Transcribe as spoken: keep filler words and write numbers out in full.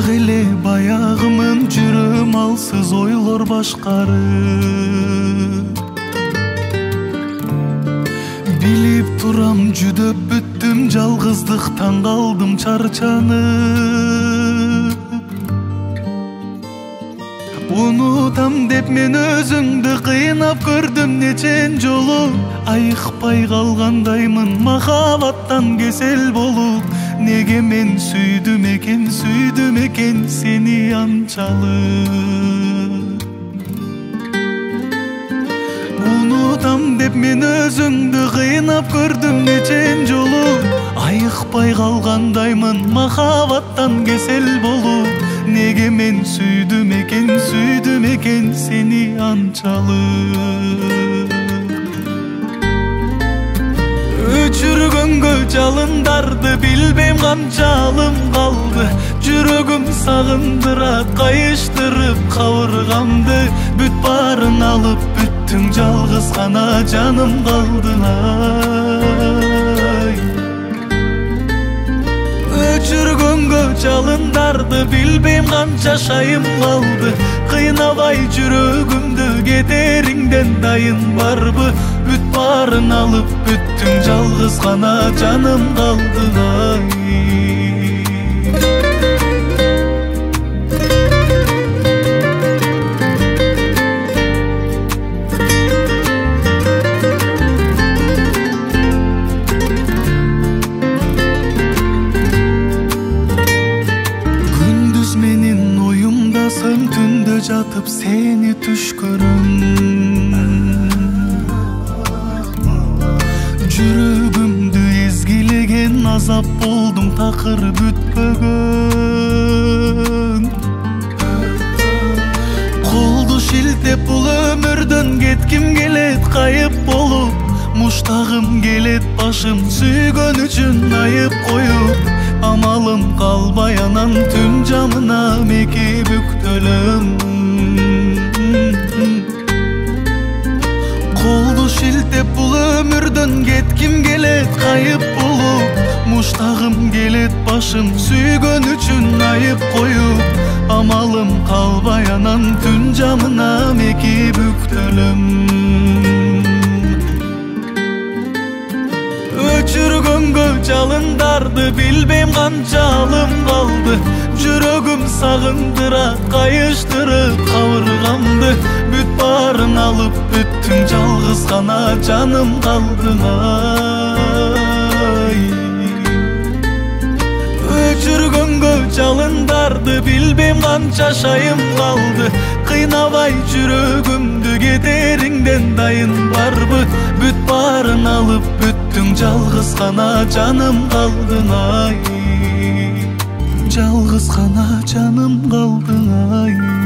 эле баягымын жүрөм алсыз ойлор башкарып. Билип турам жүдөп бүттүм жалгыздыктан калдым чарчанып. Унутам деп мен өзүңдү кыйнап көрдүм нечен жолу. Айыкпай калгандаймын махабаттан кесел болуп. Неге мен сүйдүм экен, сүйдүм экен сени анчалык. Унутам деп мен өзүңдү кыйнап көрдүм нечен жолу. Айыкпай калгандаймын махабаттан кесел болуп. Неге мен сүйдүм экен, сүйдүм экен сени анчалык. Өчүргөнгө жалындарды билбейм канчалым калды. Жүрөгүм сагындырат кайыштырып кабыргамды. Бүт баарын алып бүттүң жалгыз гана жаным калды. Өчүргөнгө жалындарды билбейм канча шайым калды. Кыйнабай жүрөгүмдү кетериңден дайын барбы? Бүт баарын алып бүттүң жалгыз гана жаным калды. Күндүз менин оюмдасың, түндө жатып сени түш көрөм. Жүрөгүмдү эзгилеген азап болдуң такыр бүтпөгөн. Колду шилтеп бул өмүрдөн кетким келет кайып болуп. Муштагым келет башым сүйгөн үчүн айып коюп. Амалым калбай анан түн жамына меки бүктөлөм. Колду шилтеп бул өмүрдөн кетким келет кайып болуп. Муштагым келет башым сүйгөн үчүн айып коюп. Амалым калбай анан түн жамына меки бүктөлөм. Өчүргөнгө жалындарды билбейм канчалым калды. Жүрөгүм сагындырат кайыштырып кабыргамды. Бүт баарын алып бүттүң жалгыз гана жаным калды. Өчүргөнгө жалындарды билбейм канча шайым калды. Кыйнабай жүрөгүмдү кетериңден дайын барбы? Бүт баарын алып бүттүң жалгыз гана жаным калды. Жалгыз гана жаным калды.